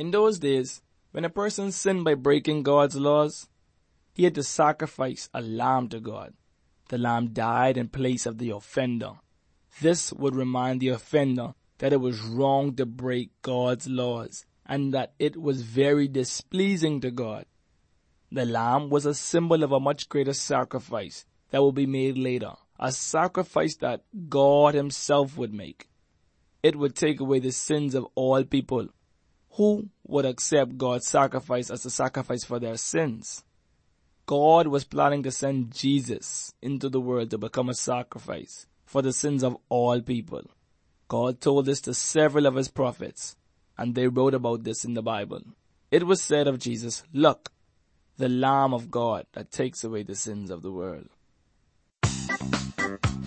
In those days, when a person sinned by breaking God's laws, he had to sacrifice a lamb to God. The lamb died in place of the offender. This would remind the offender that it was wrong to break God's laws and that it was very displeasing to God. The lamb was a symbol of a much greater sacrifice that will be made later, a sacrifice that God himself would make. It would take away the sins of all people who would accept God's sacrifice as a sacrifice for their sins. God was planning to send Jesus into the world to become a sacrifice for the sins of all people. God told this to several of his prophets, and they wrote about this in the Bible. It was said of Jesus, "Look, the Lamb of God that takes away the sins of the world."